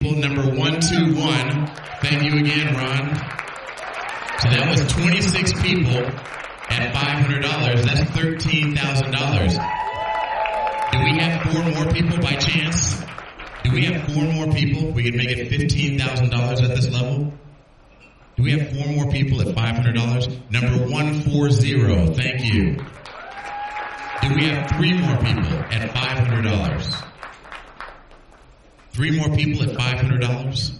people. Number 121. Thank you again, Ron. So that was 26 people at $500. That's $13,000. Do we have 4 more people by chance? Do we have 4 more people? We could make it $15,000 at this level? Do we have 4 more people at $500? Number 140. Thank you. Do we have 3 more people at $500? 3 more people at $500?